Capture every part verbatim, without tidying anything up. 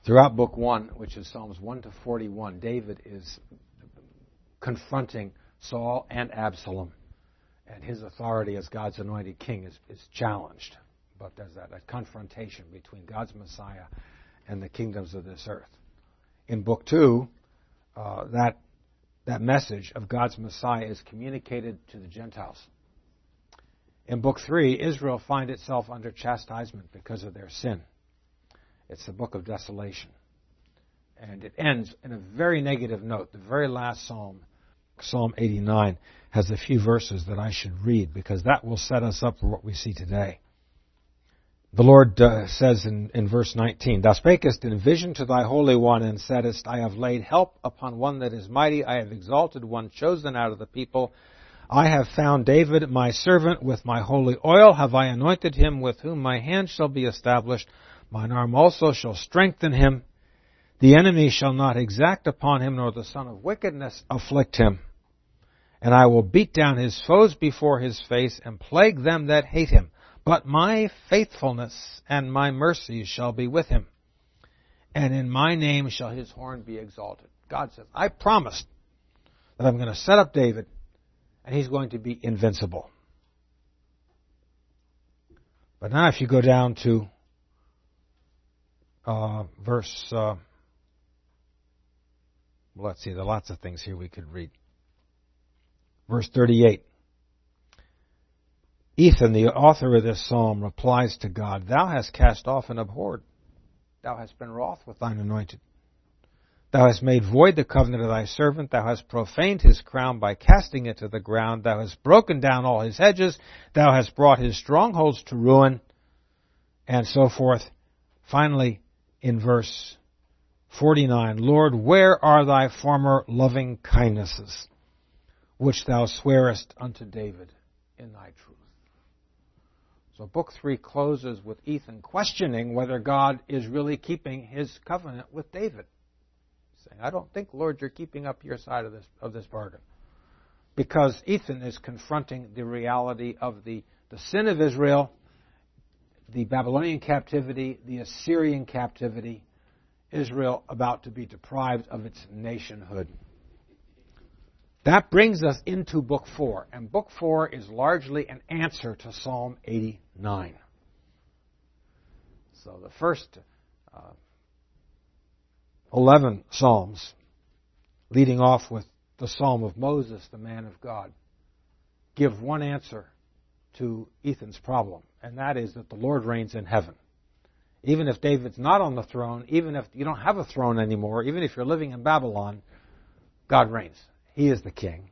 Throughout Book one, which is Psalms one to forty-one, David is confronting Saul and Absalom, and his authority as God's anointed king is, is challenged. But there's that a confrontation between God's Messiah and the kingdoms of this earth. In Book two, uh, that that message of God's Messiah is communicated to the Gentiles. In Book three, Israel finds itself under chastisement because of their sin. It's the book of desolation. And it ends in a very negative note. The very last psalm, Psalm eighty-nine, has a few verses that I should read because that will set us up for what we see today. The Lord uh, says in, in verse nineteen, Thou spakest in vision to thy Holy One, and saidst, I have laid help upon one that is mighty. I have exalted one chosen out of the people. I have found David my servant. With my holy oil have I anointed him, with whom my hand shall be established. Mine arm also shall strengthen him. The enemy shall not exact upon him, nor the son of wickedness afflict him. And I will beat down his foes before his face, and plague them that hate him. But my faithfulness and my mercy shall be with him. And in my name shall his horn be exalted. God says, I promised that I'm going to set up David, and he's going to be invincible. But now if you go down to uh, verse, uh, well, let's see, there are lots of things here we could read. Verse thirty-eight. Ethan, the author of this psalm, replies to God, Thou hast cast off and abhorred. Thou hast been wroth with thine anointed. Thou hast made void the covenant of thy servant. Thou hast profaned his crown by casting it to the ground. Thou hast broken down all his hedges. Thou hast brought his strongholds to ruin. And so forth. Finally, in verse forty-nine, Lord, where are thy former loving kindnesses, which thou swearest unto David in thy truth? So Book three closes with Ethan questioning whether God is really keeping his covenant with David. Saying, I don't think, Lord, you're keeping up your side of this of this bargain. Because Ethan is confronting the reality of the, the sin of Israel, the Babylonian captivity, the Assyrian captivity, Israel about to be deprived of its nationhood. That brings us into Book four. And Book four is largely an answer to Psalm eighty-nine. So the first uh, eleven Psalms, leading off with the Psalm of Moses, the man of God, give one answer to Ethan's problem. And that is that the Lord reigns in heaven. Even if David's not on the throne, even if you don't have a throne anymore, even if you're living in Babylon, God reigns. He is the king.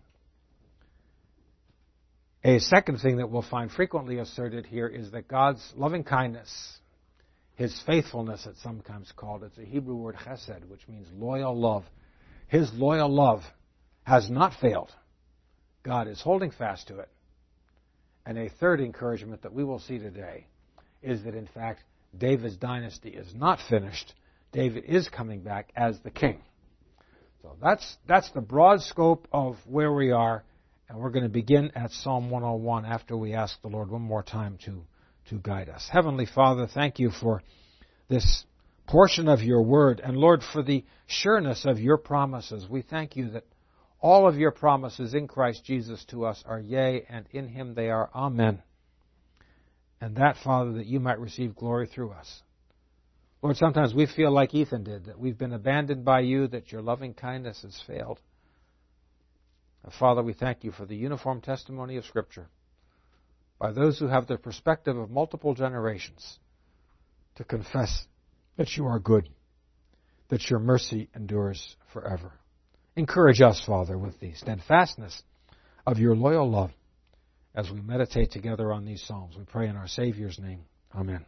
A second thing that we'll find frequently asserted here is that God's loving kindness, His faithfulness it's sometimes called, it's a Hebrew word chesed, which means loyal love. His loyal love has not failed. God is holding fast to it. And a third encouragement that we will see today is that in fact David's dynasty is not finished. David is coming back as the king. So that's that's the broad scope of where we are, and we're going to begin at Psalm one oh one after we ask the Lord one more time to, to guide us. Heavenly Father, thank you for this portion of your word, and Lord, for the sureness of your promises. We thank you that all of your promises in Christ Jesus to us are yea, and in him they are amen. And that, Father, that you might receive glory through us. Lord, sometimes we feel like Ethan did, that we've been abandoned by you, that your loving kindness has failed. Father, we thank you for the uniform testimony of Scripture by those who have the perspective of multiple generations to confess that you are good, that your mercy endures forever. Encourage us, Father, with the steadfastness of your loyal love as we meditate together on these Psalms. We pray in our Savior's name. Amen.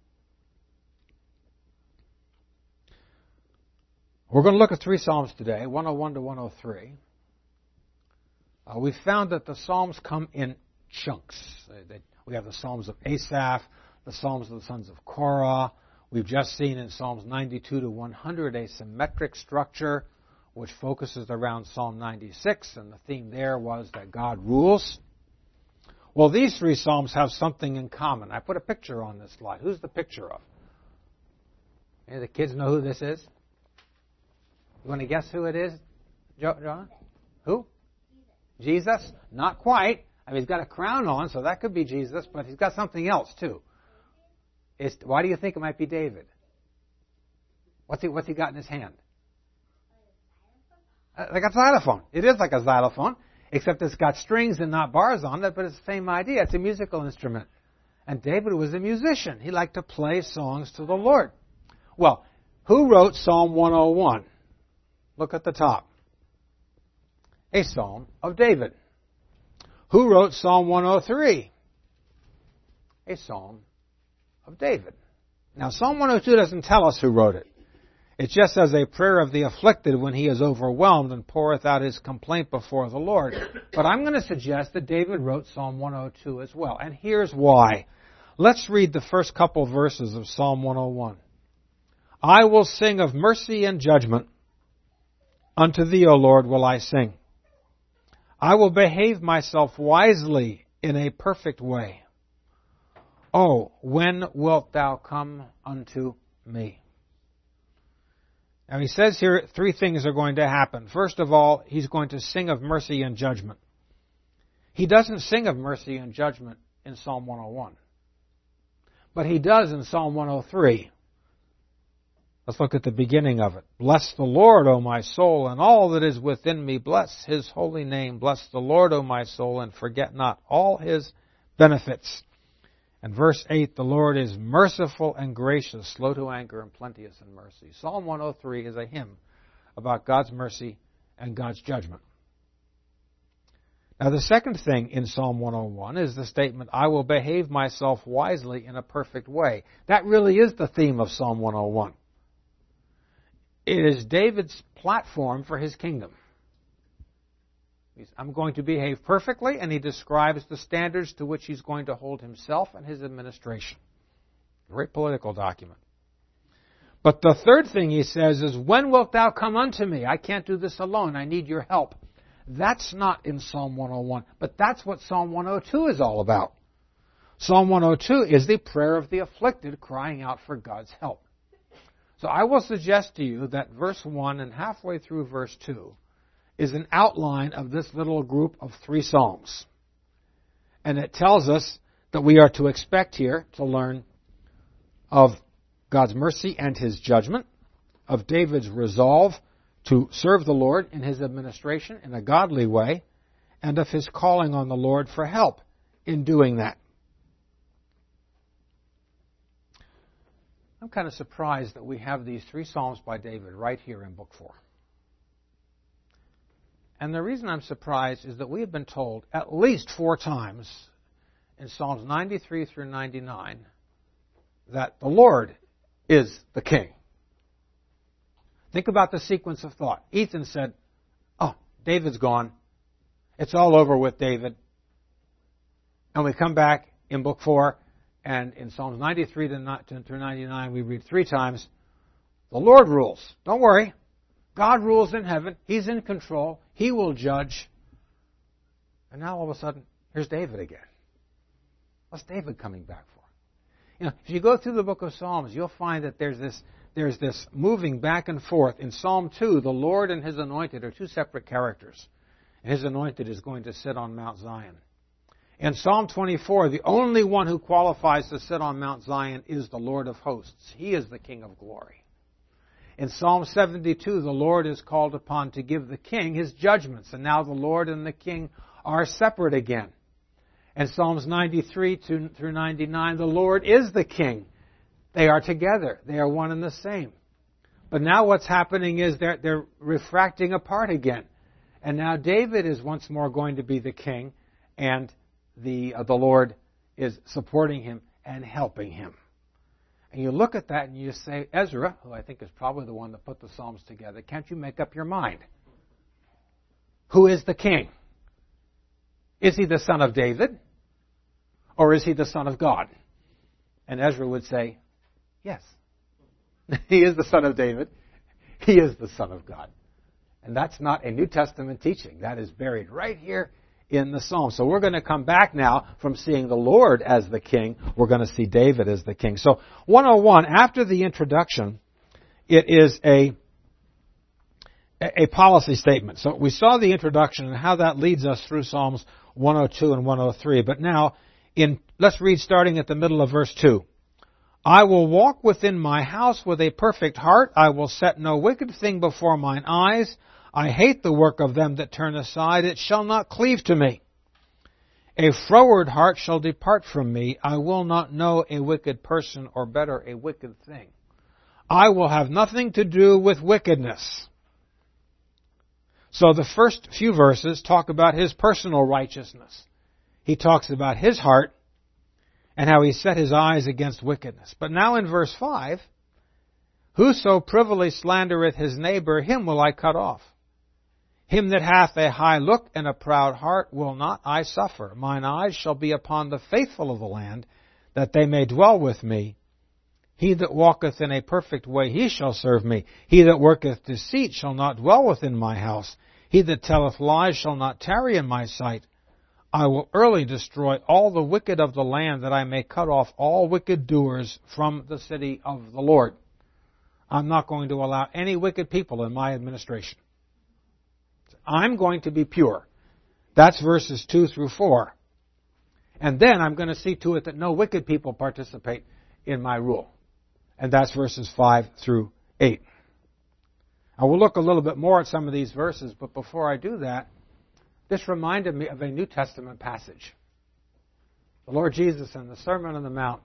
We're going to look at three Psalms today, one oh one to one oh three. Uh, we found that the Psalms come in chunks. They, they, we have the Psalms of Asaph, the Psalms of the sons of Korah. We've just seen in Psalms ninety-two to one hundred a symmetric structure which focuses around Psalm ninety-six, and the theme there was that God rules. Well, these three Psalms have something in common. I put a picture on this slide. Who's the picture of? Any of the kids know who this is? You want to guess who it is, John? Who? Jesus? Not quite. I mean, he's got a crown on, so that could be Jesus, but he's got something else, too. It's, why do you think it might be David? What's he, what's he got in his hand? Like a xylophone. It is like a xylophone, except it's got strings and not bars on it, but it's the same idea. It's a musical instrument. And David was a musician. He liked to play songs to the Lord. Well, who wrote Psalm one oh one? Look at the top. A psalm of David. Who wrote Psalm one oh three? A psalm of David. Now, Psalm one oh two doesn't tell us who wrote it. It just says a prayer of the afflicted when he is overwhelmed and poureth out his complaint before the Lord. But I'm going to suggest that David wrote Psalm one oh two as well. And here's why. Let's read the first couple verses of Psalm one oh one. I will sing of mercy and judgment. Unto thee, O Lord, will I sing. I will behave myself wisely in a perfect way. Oh, when wilt thou come unto me? Now he says here three things are going to happen. First of all, he's going to sing of mercy and judgment. He doesn't sing of mercy and judgment in Psalm one oh one. But he does in Psalm one oh three. Let's look at the beginning of it. Bless the Lord, O my soul, and all that is within me. Bless his holy name. Bless the Lord, O my soul, and forget not all his benefits. And verse eight, the Lord is merciful and gracious, slow to anger and plenteous in mercy. Psalm one oh three is a hymn about God's mercy and God's judgment. Now the second thing in Psalm one oh one is the statement, I will behave myself wisely in a perfect way. That really is the theme of Psalm one oh one. It is David's platform for his kingdom. I'm going to behave perfectly, and he describes the standards to which he's going to hold himself and his administration. Great political document. But the third thing he says is, when wilt thou come unto me? I can't do this alone. I need your help. That's not in Psalm one oh one, but that's what Psalm one oh two is all about. Psalm one oh two is the prayer of the afflicted crying out for God's help. So I will suggest to you that verse one and halfway through verse two is an outline of this little group of three psalms. And it tells us that we are to expect here to learn of God's mercy and his judgment, of David's resolve to serve the Lord in his administration in a godly way, and of his calling on the Lord for help in doing that. I'm kind of surprised that we have these three Psalms by David right here in Book four. And the reason I'm surprised is that we have been told at least four times in Psalms ninety-three through ninety-nine that the Lord is the King. Think about the sequence of thought. Ethan said, oh, David's gone. It's all over with David. And we come back in Book four, and in Psalms ninety-three through ninety-nine, we read three times, the Lord rules. Don't worry. God rules in heaven. He's in control. He will judge. And now all of a sudden, here's David again. What's David coming back for? You know, if you go through the book of Psalms, you'll find that there's this there's this moving back and forth. In Psalm two, the Lord and his anointed are two separate characters. His anointed is going to sit on Mount Zion. In Psalm twenty-four, the only one who qualifies to sit on Mount Zion is the Lord of hosts. He is the King of glory. In Psalm seventy-two, the Lord is called upon to give the king his judgments, and now the Lord and the king are separate again. In Psalms ninety-three through ninety-nine, the Lord is the king. They are together. They are one and the same. But now what's happening is they're, they're refracting apart again. And now David is once more going to be the king, and the, uh, the Lord is supporting him and helping him. And you look at that and you say, Ezra, who I think is probably the one that put the Psalms together, can't you make up your mind? Who is the king? Is he the son of David? Or is he the son of God? And Ezra would say, yes. He is the son of David. He is the son of God. And that's not a New Testament teaching. That is buried right here in the Psalm. So we're going to come back now from seeing the Lord as the king. We're going to see David as the king. So one oh one, after the introduction, it is a, a policy statement. So we saw the introduction and how that leads us through Psalms one oh two and one oh three. But now, in let's read starting at the middle of verse two. I will walk within my house with a perfect heart. I will set no wicked thing before mine eyes. I hate the work of them that turn aside. It shall not cleave to me. A froward heart shall depart from me. I will not know a wicked person, or better, a wicked thing. I will have nothing to do with wickedness. So the first few verses talk about his personal righteousness. He talks about his heart and how he set his eyes against wickedness. But now in verse five, whoso privily slandereth his neighbor, him will I cut off. Him that hath a high look and a proud heart will not I suffer. Mine eyes shall be upon the faithful of the land, that they may dwell with me. He that walketh in a perfect way, he shall serve me. He that worketh deceit shall not dwell within my house. He that telleth lies shall not tarry in my sight. I will early destroy all the wicked of the land, that I may cut off all wicked doers from the city of the Lord. I'm not going to allow any wicked people in my administration. I'm going to be pure. That's verses two through four. And then I'm going to see to it that no wicked people participate in my rule. And that's verses five through eight. I will look a little bit more at some of these verses, but before I do that, this reminded me of a New Testament passage. The Lord Jesus in the Sermon on the Mount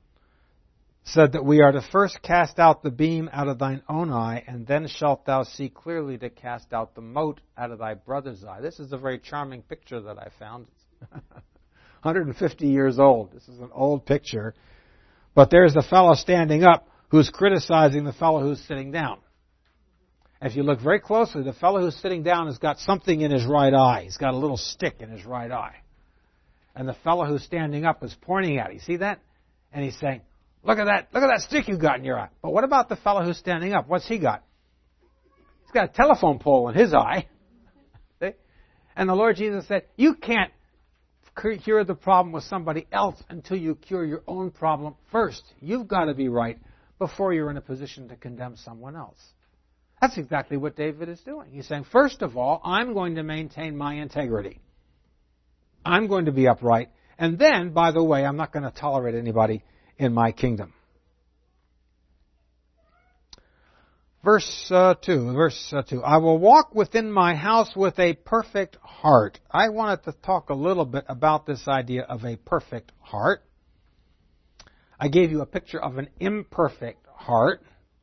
said that we are to first cast out the beam out of thine own eye, and then shalt thou see clearly to cast out the mote out of thy brother's eye. This is a very charming picture that I found. It's one hundred fifty years old. This is an old picture. But there's the fellow standing up who's criticizing the fellow who's sitting down. If you look very closely, the fellow who's sitting down has got something in his right eye. He's got a little stick in his right eye. And the fellow who's standing up is pointing at it. You see that? And he's saying, look at that, look at that stick you got in your eye. But what about the fellow who's standing up? What's he got? He's got a telephone pole in his eye. See? And the Lord Jesus said, you can't cure the problem with somebody else until you cure your own problem first. You've got to be right before you're in a position to condemn someone else. That's exactly what David is doing. He's saying, first of all, I'm going to maintain my integrity. I'm going to be upright. And then, by the way, I'm not going to tolerate anybody in my kingdom. Verse uh, two. Verse uh, two. I will walk within my house with a perfect heart. I wanted to talk a little bit about this idea of a perfect heart. I gave you a picture of an imperfect heart.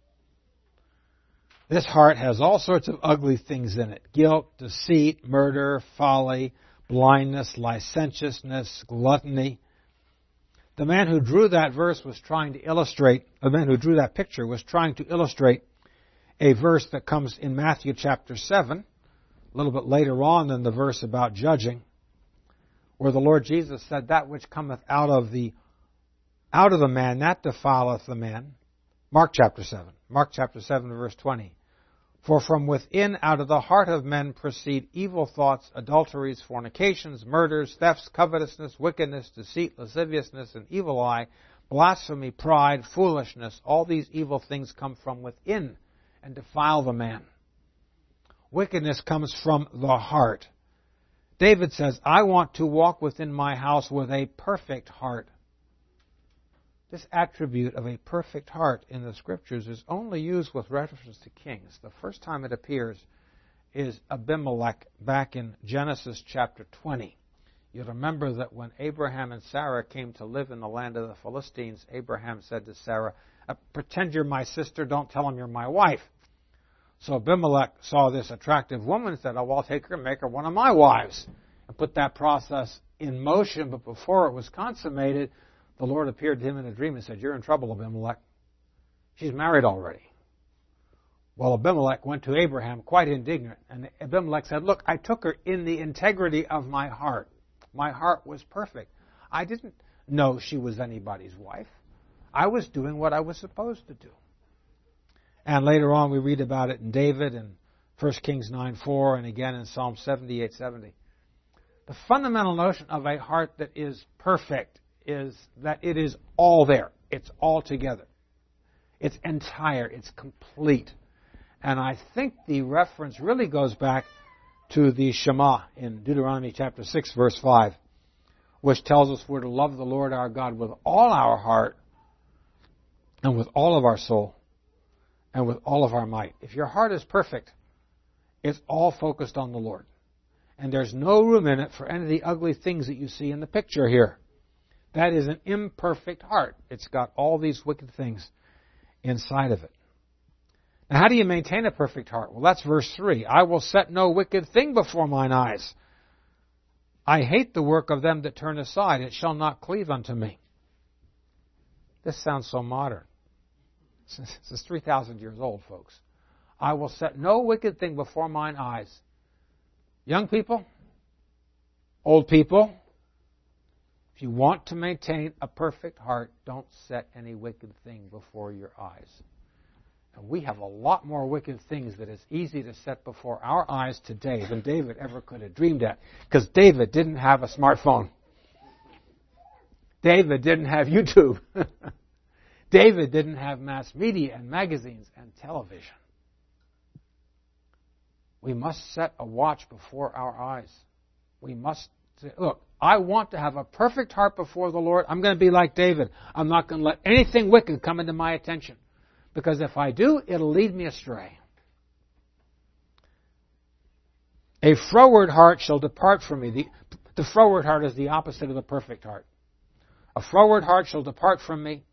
This heart has all sorts of ugly things in it. Guilt, deceit, murder, folly, blindness, licentiousness, gluttony. The man who drew that verse was trying to illustrate, the man who drew that picture was trying to illustrate a verse that comes in Matthew chapter seven, a little bit later on than the verse about judging, where the Lord Jesus said, that which cometh out of the out of the man, that defileth the man. Mark chapter seven. Mark chapter seven, verse twenty. For from within, out of the heart of men, proceed evil thoughts, adulteries, fornications, murders, thefts, covetousness, wickedness, deceit, lasciviousness, and evil eye, blasphemy, pride, foolishness. All these evil things come from within and defile the man. Wickedness comes from the heart. David says, I want to walk within my house with a perfect heart. This attribute of a perfect heart in the Scriptures is only used with reference to kings. The first time it appears is Abimelech back in Genesis chapter twenty. You'll remember that when Abraham and Sarah came to live in the land of the Philistines, Abraham said to Sarah, pretend you're my sister, don't tell him you're my wife. So Abimelech saw this attractive woman and said, oh, well, I'll take her and make her one of my wives, and put that process in motion. But before it was consummated, the Lord appeared to him in a dream and said, you're in trouble, Abimelech. She's married already. Well, Abimelech went to Abraham quite indignant, and Abimelech said, look, I took her in the integrity of my heart. My heart was perfect. I didn't know she was anybody's wife. I was doing what I was supposed to do. And later on we read about it in David in First Kings nine four and again in Psalm seventy-eight seventy. The fundamental notion of a heart that is perfect is that it is all there. It's all together. It's entire. It's complete. And I think the reference really goes back to the Shema in Deuteronomy chapter six, verse five, which tells us we're to love the Lord our God with all our heart and with all of our soul and with all of our might. If your heart is perfect, it's all focused on the Lord. And there's no room in it for any of the ugly things that you see in the picture here. That is an imperfect heart. It's got all these wicked things inside of it. Now, how do you maintain a perfect heart? Well, that's verse three. I will set no wicked thing before mine eyes. I hate the work of them that turn aside. It shall not cleave unto me. This sounds so modern. This is three thousand years old, folks. I will set no wicked thing before mine eyes. Young people, old people, if you want to maintain a perfect heart, don't set any wicked thing before your eyes. And we have a lot more wicked things that is easy to set before our eyes today than David ever could have dreamed at. Because David didn't have a smartphone. David didn't have YouTube. David didn't have mass media and magazines and television. We must set a watch before our eyes. We must say, look, I want to have a perfect heart before the Lord. I'm going to be like David. I'm not going to let anything wicked come into my attention. Because if I do, it'll lead me astray. A froward heart shall depart from me. The, the froward heart is the opposite of the perfect heart. A froward heart shall depart from me.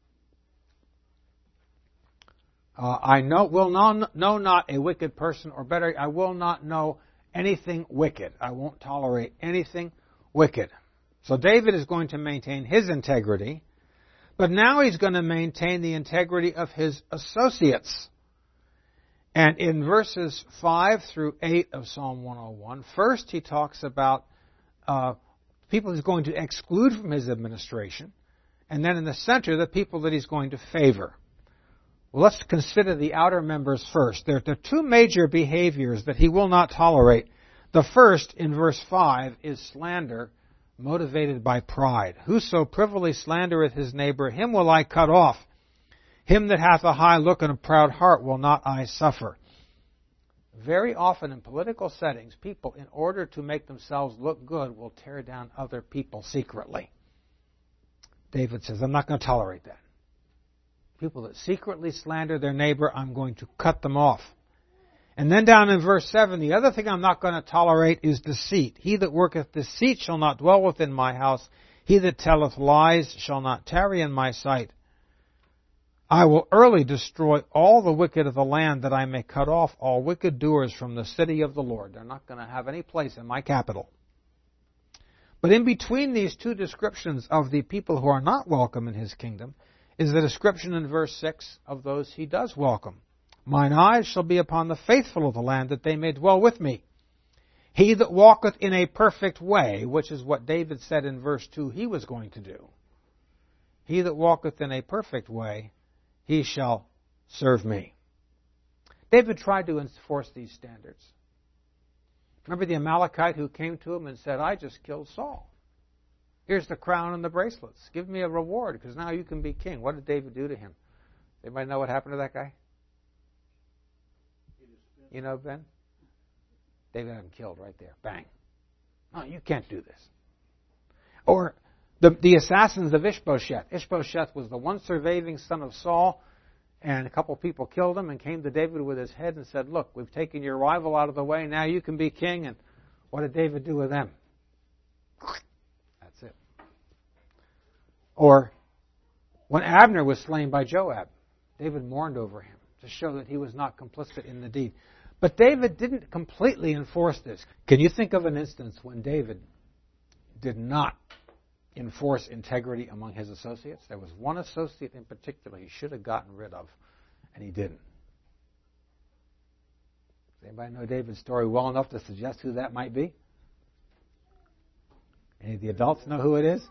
Uh, I know, will not, know not a wicked person, or better, I will not know anything wicked. I won't tolerate anything wicked. So David is going to maintain his integrity, but now he's going to maintain the integrity of his associates. And in verses five through eight of Psalm one oh one, first he talks about uh, people he's going to exclude from his administration, and then in the center, the people that he's going to favor. Well, let's consider the outer members first. There are two major behaviors that he will not tolerate. The first, in verse five, is slander motivated by pride. Whoso privily slandereth his neighbor, him will I cut off. Him that hath a high look and a proud heart will not I suffer. Very often in political settings, people, in order to make themselves look good, will tear down other people secretly. David says, I'm not going to tolerate that. People that secretly slander their neighbor, I'm going to cut them off. And then down in verse seven, the other thing I'm not going to tolerate is deceit. He that worketh deceit shall not dwell within my house. He that telleth lies shall not tarry in my sight. I will early destroy all the wicked of the land, that I may cut off all wicked doers from the city of the Lord. They're not going to have any place in my capital. But in between these two descriptions of the people who are not welcome in his kingdom is the description in verse six of those he does welcome. Mine eyes shall be upon the faithful of the land, that they may dwell with me. He that walketh in a perfect way, which is what David said in verse two he was going to do. He that walketh in a perfect way, he shall serve me. David tried to enforce these standards. Remember the Amalekite who came to him and said, I just killed Saul. Here's the crown and the bracelets. Give me a reward, because now you can be king. What did David do to him? Anybody know what happened to that guy? You know, Ben? David had him killed right there. Bang. No, you can't do this. Or the, the assassins of Ishbosheth. Ishbosheth was the one surviving son of Saul, and a couple people killed him and came to David with his head and said, look, we've taken your rival out of the way, now you can be king. And what did David do with them? That's it. Or when Abner was slain by Joab, David mourned over him to show that he was not complicit in the deed. But David didn't completely enforce this. Can you think of an instance when David did not enforce integrity among his associates? There was one associate in particular he should have gotten rid of, and he didn't. Does anybody know David's story well enough to suggest who that might be? Any of the adults know who it is?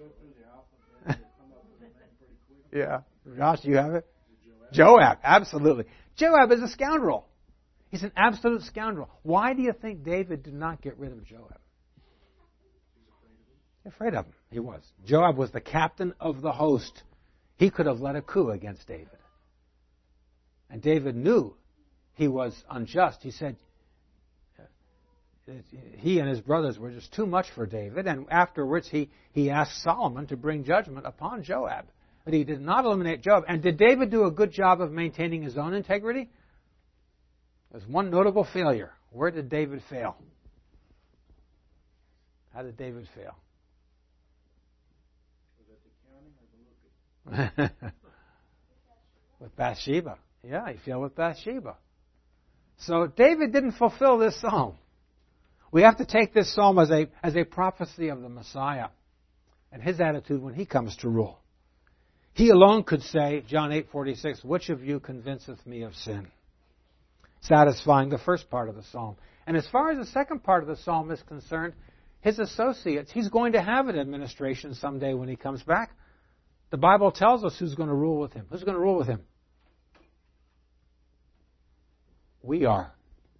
Yeah. Josh, you have it? Joab. Joab, absolutely. Joab is a scoundrel. He's an absolute scoundrel. Why do you think David did not get rid of Joab? He's afraid of him. He was. Joab was the captain of the host. He could have led a coup against David. And David knew he was unjust. He said he and his brothers were just too much for David. And afterwards he, he asked Solomon to bring judgment upon Joab. But he did not eliminate Joab. And did David do a good job of maintaining his own integrity? There's one notable failure. Where did David fail? How did David fail? With Bathsheba. Yeah, he failed with Bathsheba. So David didn't fulfill this psalm. We have to take this psalm as a, as a prophecy of the Messiah and his attitude when he comes to rule. He alone could say, John eight forty-six, which of you convinceth me of sin? Satisfying the first part of the psalm. And as far as the second part of the psalm is concerned, his associates, he's going to have an administration someday when he comes back. The Bible tells us who's going to rule with him. Who's going to rule with him? We are.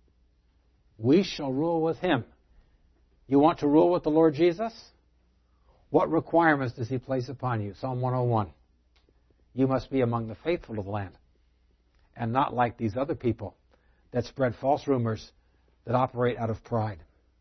We shall rule with him. You want to rule with the Lord Jesus? What requirements does he place upon you? Psalm one oh one. You must be among the faithful of the land, and not like these other people that spread false rumors that operate out of pride.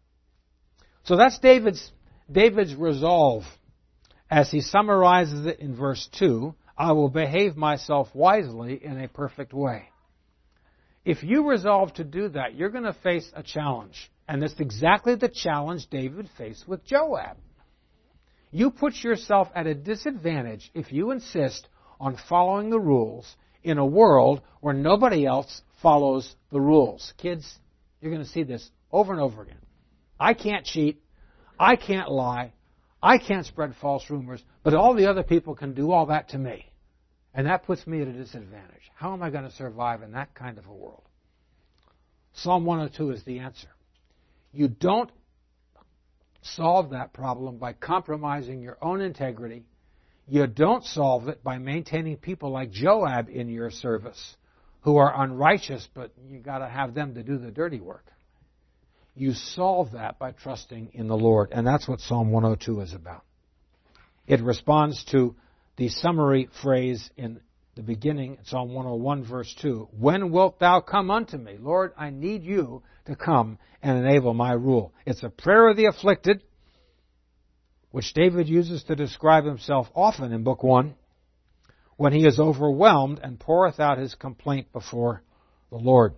So that's David's, David's resolve as he summarizes it in verse two. I will behave myself wisely in a perfect way. If you resolve to do that, you're going to face a challenge. And that's exactly the challenge David faced with Joab. You put yourself at a disadvantage if you insist on following the rules in a world where nobody else follows the rules. Kids, you're going to see this over and over again. I can't cheat. I can't lie. I can't spread false rumors. But all the other people can do all that to me. And that puts me at a disadvantage. How am I going to survive in that kind of a world? Psalm one oh two is the answer. You don't solve that problem by compromising your own integrity. You don't solve it by maintaining people like Joab in your service who are unrighteous, but you got to have them to do the dirty work. You solve that by trusting in the Lord, and that's what Psalm one oh two is about. It responds to the summary phrase in the beginning, Psalm one oh one, verse two. When wilt thou come unto me? Lord, I need you to come and enable my rule. It's a prayer of the afflicted, which David uses to describe himself often in Book one, when he is overwhelmed and poureth out his complaint before the Lord.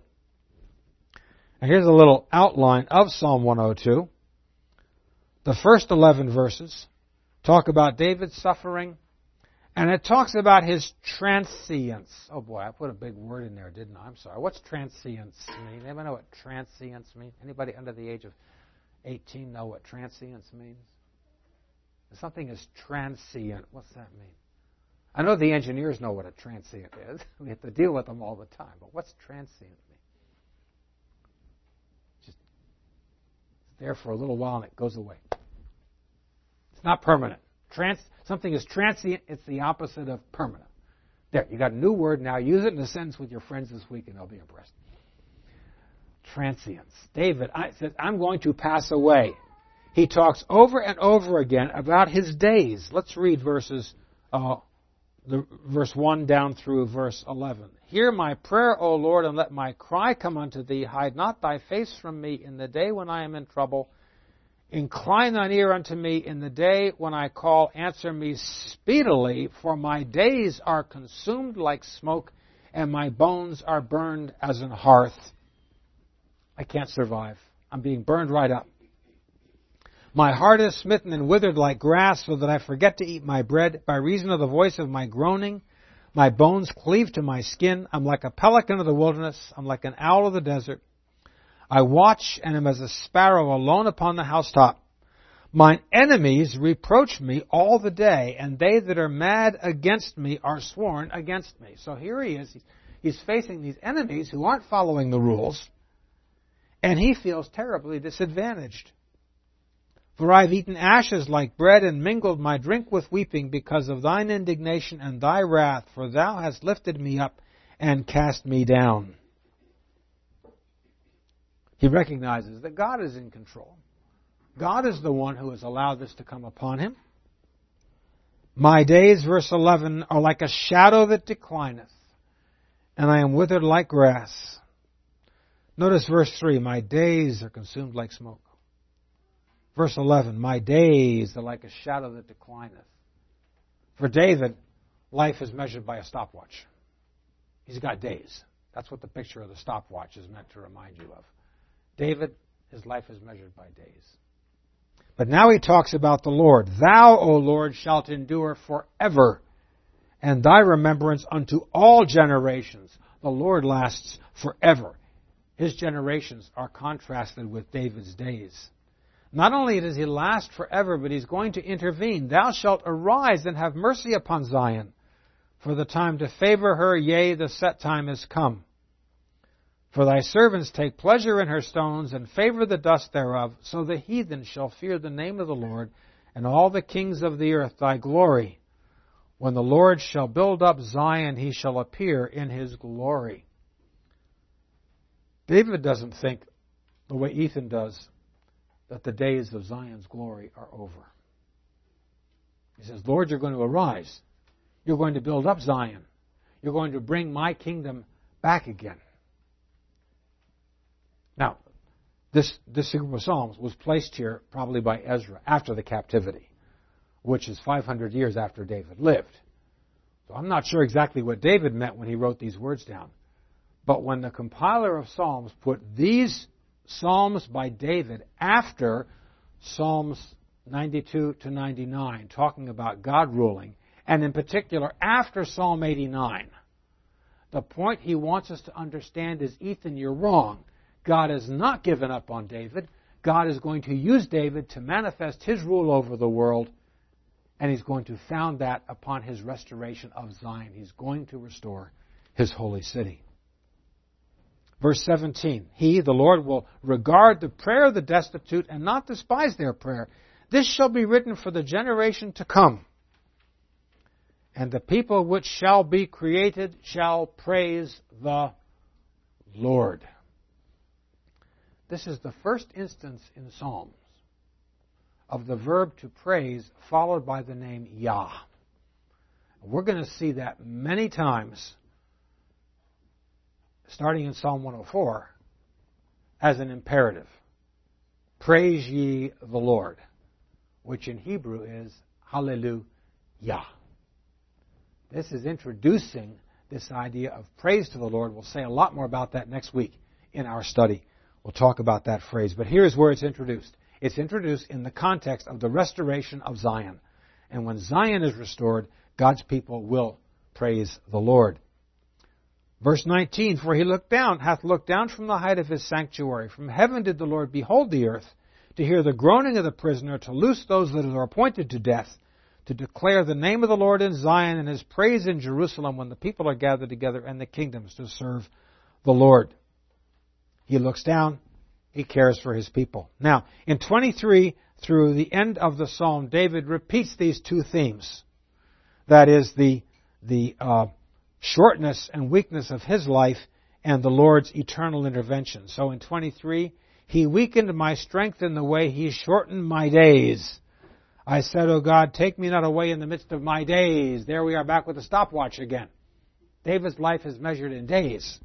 And here's a little outline of Psalm one oh two. The first eleven verses talk about David's suffering, and it talks about his transience. Oh boy, I put a big word in there, didn't I? I'm sorry. What's transience mean? Anybody know what transience means? Anybody under the age of eighteen know what transience means? If something is transient, what's that mean? I know the engineers know what a transient is. We have to deal with them all the time. But what's transient mean? Just it's there for a little while and it goes away. It's not permanent. Trans, something is transient, it's the opposite of permanent. There, you got a new word now. Use it in a sentence with your friends this week and they'll be impressed. Transience. David I, says, I'm going to pass away. He talks over and over again about his days. Let's read verses, uh, the, verse one down through verse eleven. Hear my prayer, O Lord, and let my cry come unto thee. Hide not thy face from me in the day when I am in trouble. Incline thine ear unto me in the day when I call. Answer me speedily, for my days are consumed like smoke, and my bones are burned as an hearth. I can't survive. I'm being burned right up. My heart is smitten and withered like grass, so that I forget to eat my bread. By reason of the voice of my groaning, my bones cleave to my skin. I'm like a pelican of the wilderness. I'm like an owl of the desert. I watch and am as a sparrow alone upon the housetop. Mine enemies reproach me all the day, and they that are mad against me are sworn against me. So here he is. He's facing these enemies who aren't following the rules, and he feels terribly disadvantaged. For I have eaten ashes like bread, and mingled my drink with weeping, because of thine indignation and thy wrath, for thou hast lifted me up and cast me down. He recognizes that God is in control. God is the one who has allowed this to come upon him. My days, verse eleven, are like a shadow that declineth, and I am withered like grass. Notice verse three, my days are consumed like smoke. Verse eleven, my days are like a shadow that declineth. For David, life is measured by a stopwatch. He's got days. That's what the picture of the stopwatch is meant to remind you of. David, his life is measured by days. But now he talks about the Lord. Thou, O Lord, shalt endure forever, and thy remembrance unto all generations. The Lord lasts forever. His generations are contrasted with David's days. Not only does he last forever, but he's going to intervene. Thou shalt arise and have mercy upon Zion, for the time to favor her, yea, the set time is come. For thy servants take pleasure in her stones, and favor the dust thereof, so the heathen shall fear the name of the Lord, and all the kings of the earth thy glory. When the Lord shall build up Zion, he shall appear in his glory. David doesn't think, the way Ethan does, that the days of Zion's glory are over. He says, Lord, you're going to arise. You're going to build up Zion. You're going to bring my kingdom back again. Now, this, this group of Psalms was placed here probably by Ezra after the captivity, which is five hundred years after David lived. So I'm not sure exactly what David meant when he wrote these words down. But when the compiler of Psalms put these Psalms by David after Psalms ninety-two to ninety-nine, talking about God ruling, and in particular after Psalm eighty-nine, the point he wants us to understand is, Ethan, you're wrong. God has not given up on David. God is going to use David to manifest his rule over the world, and he's going to found that upon his restoration of Zion. He's going to restore his holy city. Verse seventeen, He, the Lord, will regard the prayer of the destitute and not despise their prayer. This shall be written for the generation to come. And the people which shall be created shall praise the Lord. This is the first instance in Psalms of the verb to praise followed by the name Yah. We're going to see that many times, starting in Psalm one oh four, as an imperative. Praise ye the Lord, which in Hebrew is Hallelujah. This is introducing this idea of praise to the Lord. We'll say a lot more about that next week in our study. We'll talk about that phrase. But here's where it's introduced. It's introduced in the context of the restoration of Zion. And when Zion is restored, God's people will praise the Lord. Verse nineteen, For he looked down, hath looked down from the height of his sanctuary. From heaven did the Lord behold the earth, to hear the groaning of the prisoner, to loose those that are appointed to death, to declare the name of the Lord in Zion and his praise in Jerusalem when the people are gathered together and the kingdoms to serve the Lord. He looks down. He cares for his people. Now, in twenty-three through the end of the psalm, David repeats these two themes. That is the, the uh, shortness and weakness of his life and the Lord's eternal intervention. So in twenty-three, He weakened my strength in the way. He shortened my days. I said, O God, take me not away in the midst of my days. There we are back with the stopwatch again. David's life is measured in days.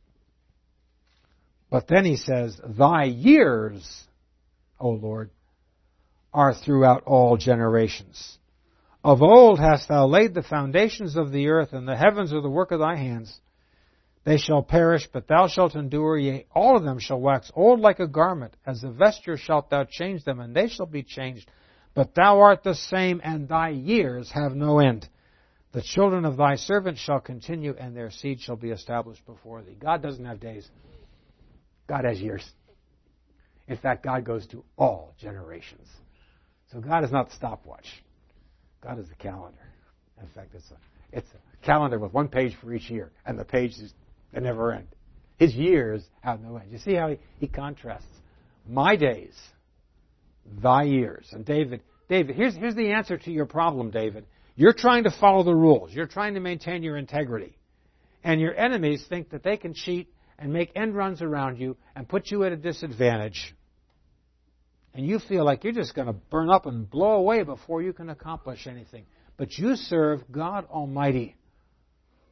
But then he says, Thy years, O Lord, are throughout all generations. Of old hast thou laid the foundations of the earth, and the heavens are the work of thy hands. They shall perish, but thou shalt endure, yea, all of them shall wax old like a garment. As a vesture shalt thou change them, and they shall be changed. But thou art the same, and thy years have no end. The children of thy servants shall continue, and their seed shall be established before thee. God doesn't have days. God has years. In fact, God goes to all generations. So God is not the stopwatch. God is the calendar. In fact, it's a, it's a calendar with one page for each year, and the pages that never end. His years have no end. You see how he, he contrasts my days, thy years. And David, David, here's, here's the answer to your problem, David. You're trying to follow the rules. You're trying to maintain your integrity. And your enemies think that they can cheat and make end runs around you and put you at a disadvantage. And you feel like you're just going to burn up and blow away before you can accomplish anything. But you serve God Almighty,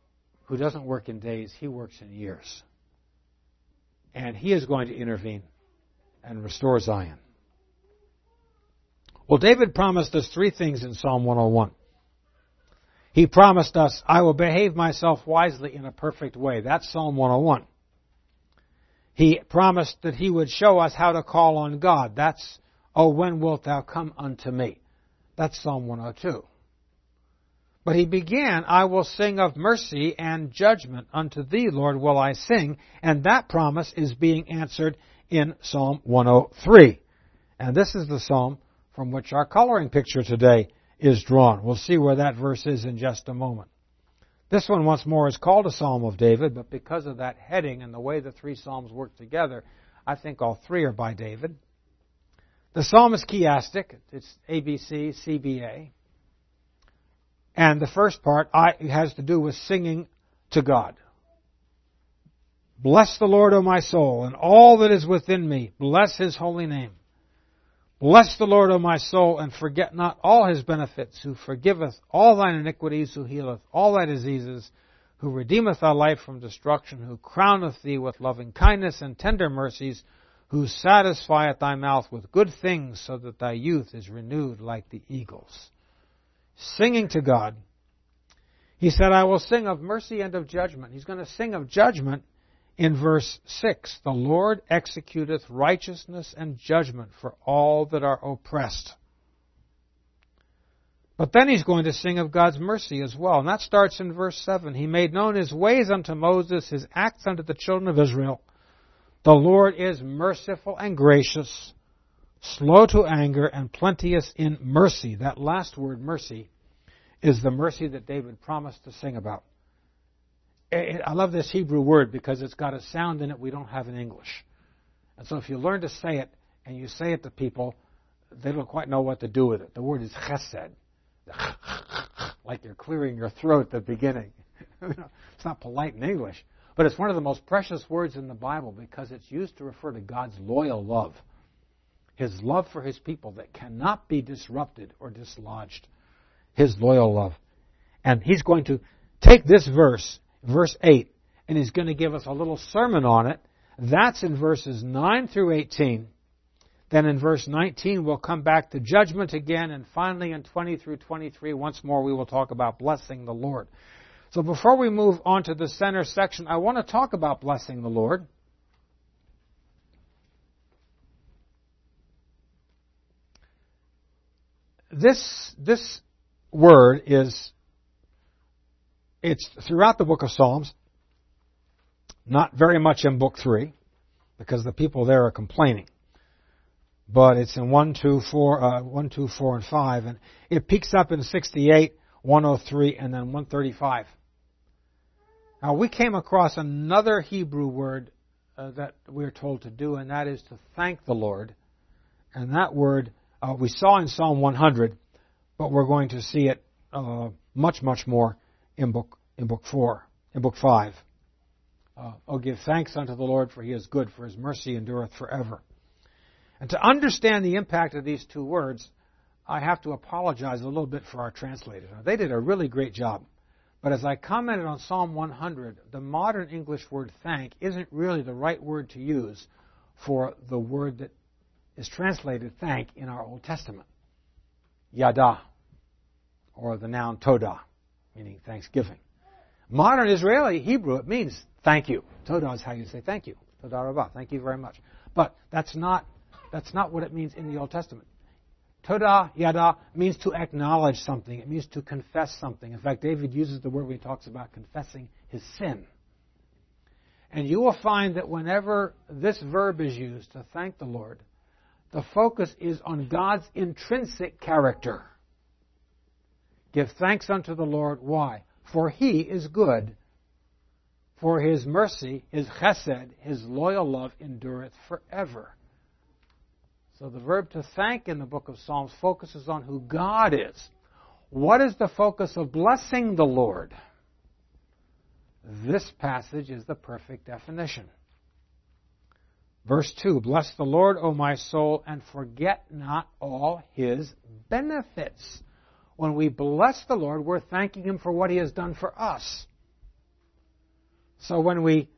who doesn't work in days, He works in years. And He is going to intervene and restore Zion. Well, David promised us three things in Psalm one oh one. He promised us, I will behave myself wisely in a perfect way. That's Psalm one oh one. He promised that He would show us how to call on God. That's, oh, when wilt thou come unto me? That's Psalm one oh two. But He began, I will sing of mercy and judgment. Unto Thee, Lord, will I sing. And that promise is being answered in Psalm one oh three. And this is the psalm from which our coloring picture today is drawn. We'll see where that verse is in just a moment. This one, once more, is called a Psalm of David, but because of that heading and the way the three psalms work together, I think all three are by David. The psalm is chiastic. It's A B C, C B A. And the first part I, has to do with singing to God. Bless the Lord, O my soul, and all that is within me. Bless His holy name. Bless the Lord, O my soul, and forget not all His benefits, who forgiveth all thine iniquities, who healeth all thy diseases, who redeemeth thy life from destruction, who crowneth thee with loving kindness and tender mercies, who satisfieth thy mouth with good things, so that thy youth is renewed like the eagles. Singing to God. He said, I will sing of mercy and of judgment. He's going to sing of judgment in verse six. The Lord executeth righteousness and judgment for all that are oppressed. But then he's going to sing of God's mercy as well. And that starts in verse seven. He made known His ways unto Moses, His acts unto the children of Israel. The Lord is merciful and gracious, slow to anger, and plenteous in mercy. That last word, mercy, is the mercy that David promised to sing about. I love this Hebrew word because it's got a sound in it we don't have in English. And so if you learn to say it and you say it to people, they don't quite know what to do with it. The word is chesed. Like you're clearing your throat at the beginning. It's not polite in English. But it's one of the most precious words in the Bible because it's used to refer to God's loyal love. His love for His people that cannot be disrupted or dislodged. His loyal love. And He's going to take this verse, verse eight, and He's going to give us a little sermon on it. That's in verses nine through eighteen. Then in verse nineteen, we'll come back to judgment again. And finally, in twenty through twenty-three, once more, we will talk about blessing the Lord. So before we move on to the center section, I want to talk about blessing the Lord. This, this word is, it's throughout the book of Psalms, not very much in book three, because the people there are complaining. But it's in one, two, four, uh, one, two, four, and five, and it peaks up in sixty-eight, one oh three, and then one thirty-five. Now, we came across another Hebrew word uh, that we're told to do, and that is to thank the Lord. And that word uh, we saw in Psalm one hundred, but we're going to see it uh, much, much more in book in book four, in book five. Uh, oh, give thanks unto the Lord, for He is good, for His mercy endureth forever. And to understand the impact of these two words, I have to apologize a little bit for our translators. Now, they did a really great job. But as I commented on Psalm one hundred, the modern English word thank isn't really the right word to use for the word that is translated thank in our Old Testament. Yada, or the noun todah, meaning thanksgiving. Modern Israeli Hebrew, it means thank you. Todah is how you say thank you. Todah rabbah, thank you very much. But that's not, that's not what it means in the Old Testament. Todah, yada, means to acknowledge something. It means to confess something. In fact, David uses the word when he talks about confessing his sin. And you will find that whenever this verb is used, to thank the Lord, the focus is on God's intrinsic character. Give thanks unto the Lord. Why? For He is good. For His mercy, His chesed, His loyal love endureth forever. So the verb to thank in the book of Psalms focuses on who God is. What is the focus of blessing the Lord? This passage is the perfect definition. Verse two, bless the Lord, O my soul, and forget not all His benefits. When we bless the Lord, we're thanking Him for what He has done for us. So when we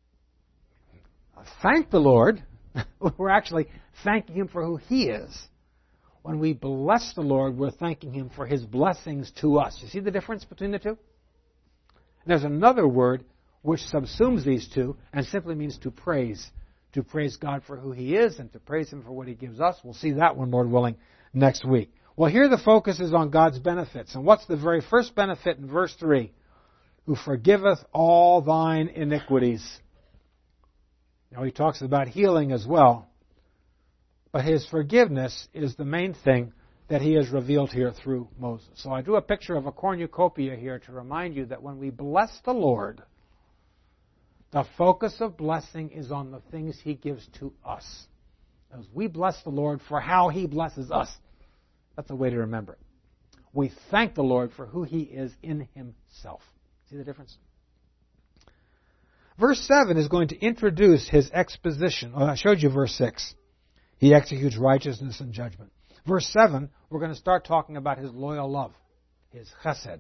thank the Lord, we're actually thanking Him for who He is. When we bless the Lord, we're thanking Him for His blessings to us. You see the difference between the two? There's another word which subsumes these two and simply means to praise. To praise God for who He is and to praise Him for what He gives us. We'll see that one, Lord willing, next week. Well, here the focus is on God's benefits. And what's the very first benefit in verse three? Who forgiveth all thine iniquities. Now, he talks about healing as well. But His forgiveness is the main thing that He has revealed here through Moses. So I drew a picture of a cornucopia here to remind you that when we bless the Lord, the focus of blessing is on the things He gives to us. As we bless the Lord for how He blesses us. That's a way to remember it. We thank the Lord for who He is in Himself. See the difference? Verse seven is going to introduce His exposition. Oh, I showed you verse six. He executes righteousness and judgment. Verse seven, we're going to start talking about His loyal love, His chesed.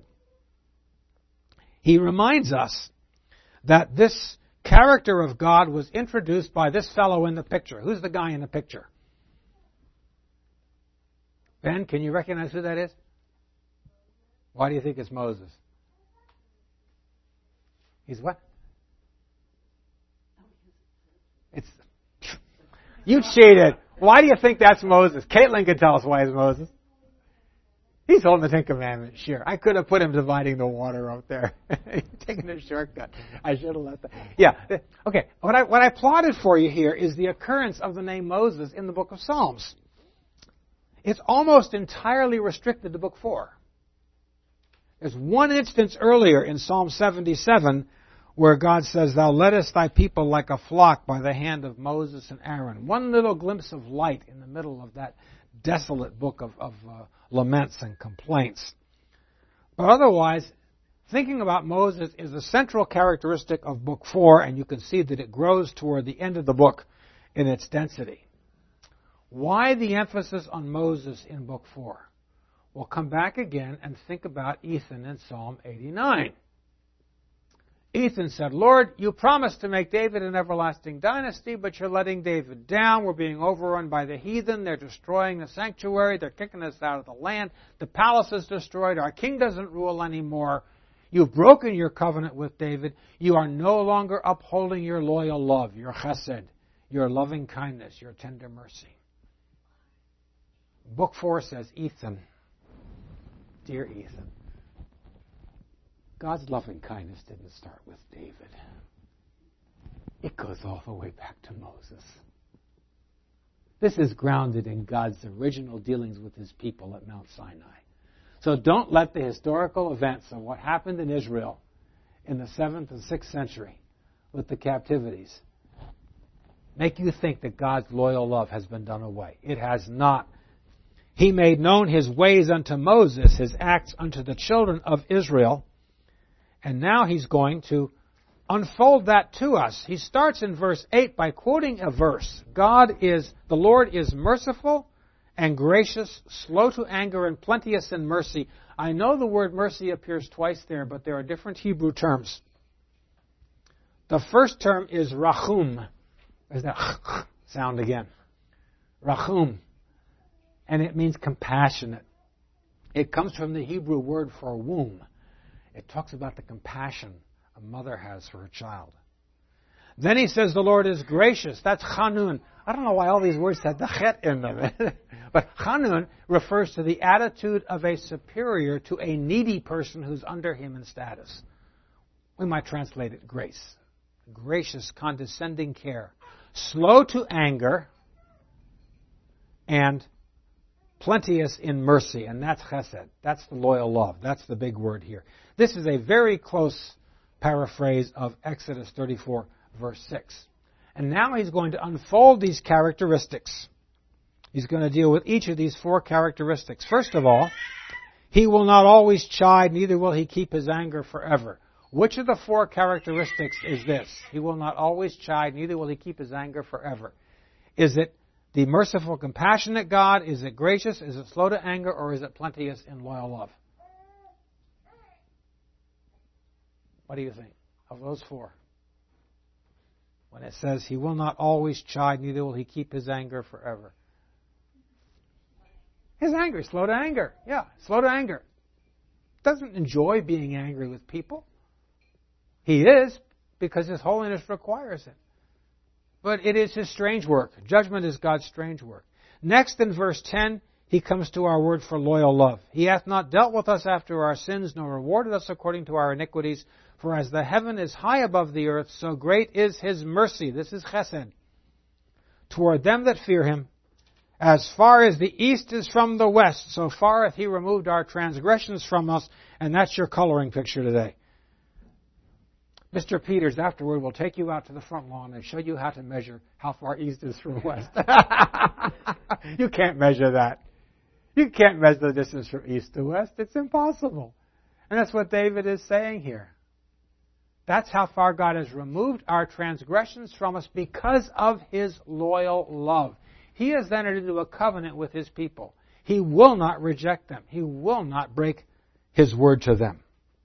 He reminds us that this character of God was introduced by this fellow in the picture. Who's the guy in the picture? Ben, can you recognize who that is? Why do you think it's Moses? He's what? It's you cheated. Why do you think that's Moses? Caitlin can tell us why it's Moses. He's holding the Ten Commandments. Sure. I could have put him dividing the water up there. Taking a shortcut. I should have let that. Yeah. Okay. What I, what I plotted for you here is the occurrence of the name Moses in the book of Psalms. It's almost entirely restricted to book four. There's one instance earlier in Psalm seventy-seven where God says, Thou leddest thy people like a flock by the hand of Moses and Aaron. One little glimpse of light in the middle of that desolate book of, of uh, laments and complaints. But otherwise, thinking about Moses is a central characteristic of book four, and you can see that it grows toward the end of the book in its density. Why the emphasis on Moses in book four? We'll come back again and think about Ethan in Psalm eighty-nine. Ethan said, Lord, you promised to make David an everlasting dynasty, but you're letting David down. We're being overrun by the heathen. They're destroying the sanctuary. They're kicking us out of the land. The palace is destroyed. Our king doesn't rule anymore. You've broken your covenant with David. You are no longer upholding your loyal love, your chesed, your loving kindness, your tender mercy. Book four says, Ethan, dear Ethan, God's loving kindness didn't start with David. It goes all the way back to Moses. This is grounded in God's original dealings with His people at Mount Sinai. So don't let the historical events of what happened in Israel in the seventh and sixth century with the captivities make you think that God's loyal love has been done away. It has not. He made known His ways unto Moses, His acts unto the children of Israel. And now He's going to unfold that to us. He starts in verse eight by quoting a verse. God is, the Lord is merciful and gracious, slow to anger and plenteous in mercy. I know the word mercy appears twice there, but there are different Hebrew terms. The first term is rachum. There's that sound again. Rachum. And it means compassionate. It comes from the Hebrew word for womb. It talks about the compassion a mother has for her child. Then he says the Lord is gracious. That's chanun. I don't know why all these words had the chet in them. But chanun refers to the attitude of a superior to a needy person who's under him in status. We might translate it grace. Gracious, condescending care. Slow to anger and plenteous in mercy. And that's chesed. That's the loyal love. That's the big word here. This is a very close paraphrase of Exodus thirty-four, verse six. And now he's going to unfold these characteristics. He's going to deal with each of these four characteristics. First of all, He will not always chide, neither will He keep His anger forever. Which of the four characteristics is this? He will not always chide, neither will He keep His anger forever. Is it the merciful, compassionate God? Is it gracious? Is it slow to anger? Or is it plenteous in loyal love? What do you think of those four? when it says He will not always chide, neither will He keep His anger forever. His anger is slow to anger. Yeah, slow to anger. Doesn't enjoy being angry with people. He is, because His holiness requires it. But it is His strange work. Judgment is God's strange work. Next, in verse ten, He comes to our word for loyal love. He hath not dealt with us after our sins, nor rewarded us according to our iniquities. For as the heaven is high above the earth, so great is His mercy. This is chesed. Toward them that fear Him. As far as the east is from the west, so far hath He removed our transgressions from us. And that's your coloring picture today. Mister Peters afterward will take you out to the front lawn and show you how to measure how far east is from west. You can't measure that. You can't measure the distance from east to west. It's impossible. And that's what David is saying here. That's how far God has removed our transgressions from us because of His loyal love. He has entered into a covenant with His people. He will not reject them. He will not break His word to them.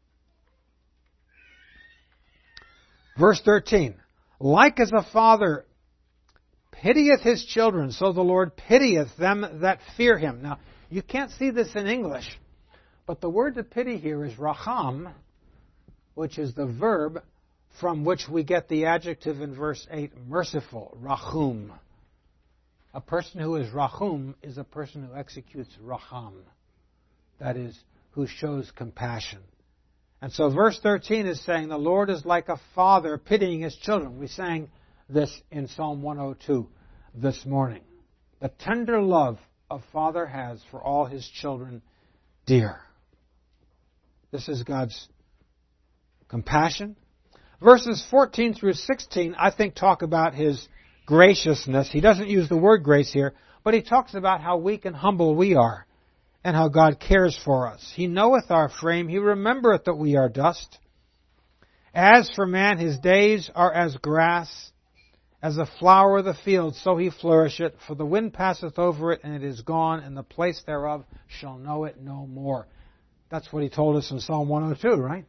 Verse thirteen. Like as a father pitieth his children, so the Lord pitieth them that fear Him. Now, you can't see this in English, but the word to pity here is racham, which is the verb from which we get the adjective in verse eight, merciful, rachum. A person who is rachum is a person who executes racham. That is, who shows compassion. And so verse thirteen is saying the Lord is like a father pitying His children. We sang this in Psalm one oh two this morning. The tender love a father has for all his children dear. This is God's compassion. Verses fourteen through sixteen, I think, talk about His graciousness. He doesn't use the word grace here, but he talks about how weak and humble we are and how God cares for us. He knoweth our frame. He remembereth that we are dust. As for man, his days are as grass, as a flower of the field, so he flourisheth. For the wind passeth over it, and it is gone, and the place thereof shall know it no more. That's what he told us in Psalm one oh two, right?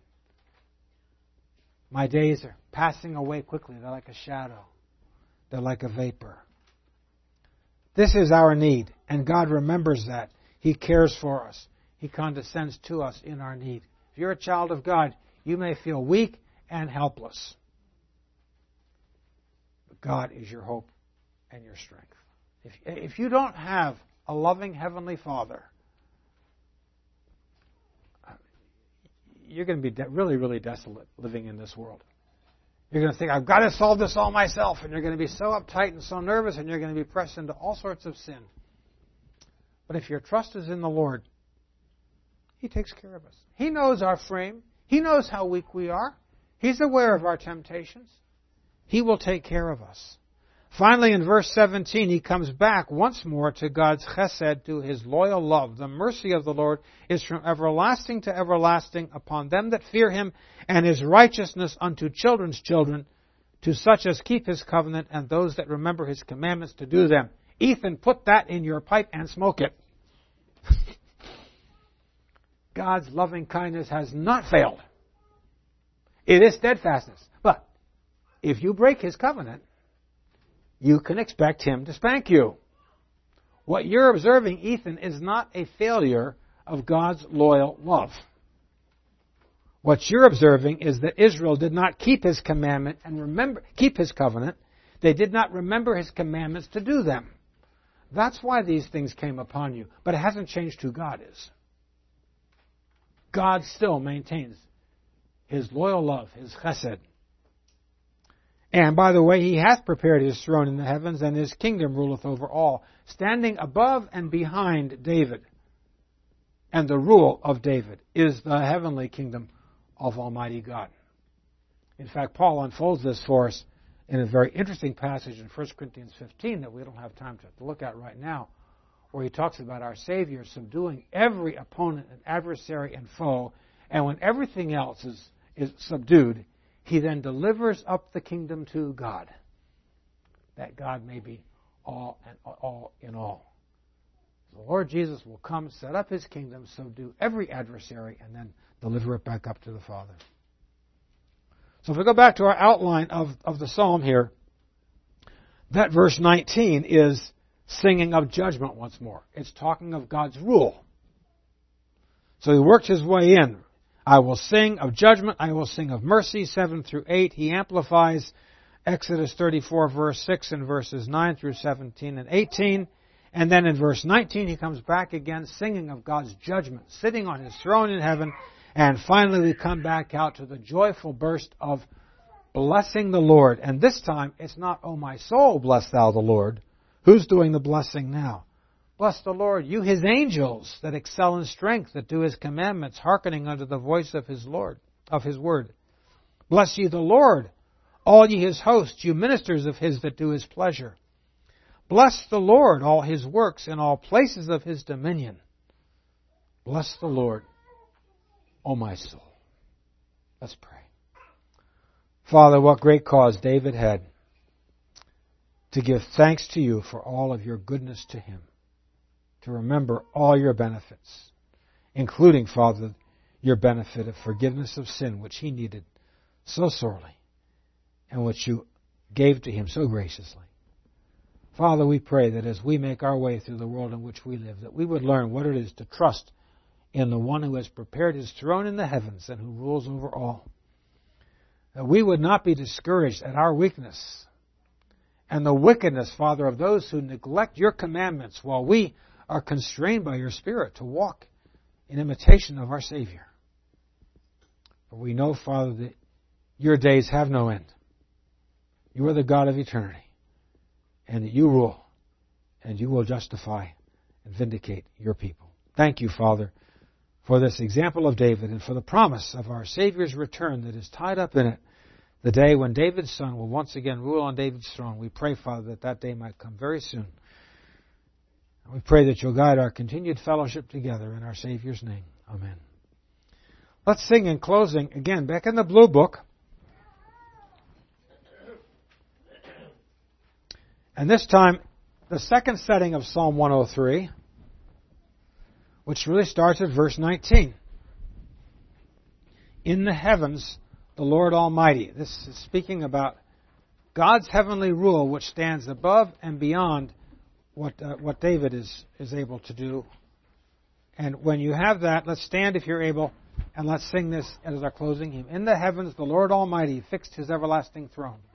My days are passing away quickly. They're like a shadow. They're like a vapor. This is our need, and God remembers that. He cares for us. He condescends to us in our need. If you're a child of God, you may feel weak and helpless. But God is your hope and your strength. If, if you don't have a loving Heavenly Father, you're going to be de- really, really desolate living in this world. You're going to think, I've got to solve this all myself. And you're going to be so uptight and so nervous, and you're going to be pressed into all sorts of sin. But if your trust is in the Lord, He takes care of us. He knows our frame. He knows how weak we are. He's aware of our temptations. He will take care of us. Finally, in verse seventeen, he comes back once more to God's chesed, to His loyal love. The mercy of the Lord is from everlasting to everlasting upon them that fear Him, and His righteousness unto children's children, to such as keep His covenant, and those that remember His commandments to do them. Ethan, put that in your pipe and smoke it. God's loving kindness has not failed. It is steadfastness. But if you break His covenant, you can expect Him to spank you. What you're observing, Ethan, is not a failure of God's loyal love. What you're observing is that Israel did not keep His commandment and remember keep His covenant. They did not remember His commandments to do them. That's why these things came upon you. But it hasn't changed who God is. God still maintains His loyal love, His chesed. And, by the way, He hath prepared His throne in the heavens, and His kingdom ruleth over all, standing above and behind David. And the rule of David is the heavenly kingdom of Almighty God. In fact, Paul unfolds this for us in a very interesting passage in First Corinthians fifteen that we don't have time to look at right now, where he talks about our Savior subduing every opponent and adversary and foe, and when everything else is, is subdued, He then delivers up the kingdom to God, that God may be all and all in all. The Lord Jesus will come, set up His kingdom, subdue every adversary, and then deliver it back up to the Father. So if we go back to our outline of, of the psalm here, that verse nineteen is singing of judgment once more. It's talking of God's rule. So he worked his way in. I will sing of judgment. I will sing of mercy, seven through eight. He amplifies Exodus thirty-four, verse six, and verses nine through seventeen and eighteen. And then in verse nineteen, he comes back again singing of God's judgment, sitting on his throne in heaven. And finally, we come back out to the joyful burst of blessing the Lord. And this time, it's not, "O my soul, bless thou the Lord." Who's doing the blessing now? Bless the Lord, you his angels that excel in strength, that do his commandments, hearkening unto the voice of his Lord, of his word. Bless ye the Lord, all ye his hosts, you ministers of his that do his pleasure. Bless the Lord, all his works, in all places of his dominion. Bless the Lord, O my soul. Let's pray. Father, what great cause David had to give thanks to you for all of your goodness to him, to remember all your benefits, including, Father, your benefit of forgiveness of sin, which he needed so sorely, and which you gave to him so graciously. Father, we pray that as we make our way through the world in which we live, that we would learn what it is to trust in the one who has prepared his throne in the heavens and who rules over all. That we would not be discouraged at our weakness and the wickedness, Father, of those who neglect your commandments while we are constrained by your Spirit to walk in imitation of our Savior. For we know, Father, that your days have no end. You are the God of eternity, and that you rule, and you will justify and vindicate your people. Thank you, Father, for this example of David and for the promise of our Savior's return that is tied up in it, the day when David's son will once again rule on David's throne. We pray, Father, that that day might come very soon. And we pray that you'll guide our continued fellowship together in our Savior's name. Amen. Let's sing in closing, again, back in the Blue Book. And this time, the second setting of Psalm one oh three, which really starts at verse nineteen. In the heavens, the Lord Almighty. This is speaking about God's heavenly rule, which stands above and beyond what uh, what David is, is able to do. And when you have that, let's stand if you're able, and let's sing this as our closing hymn. In the heavens, the Lord Almighty fixed his everlasting throne.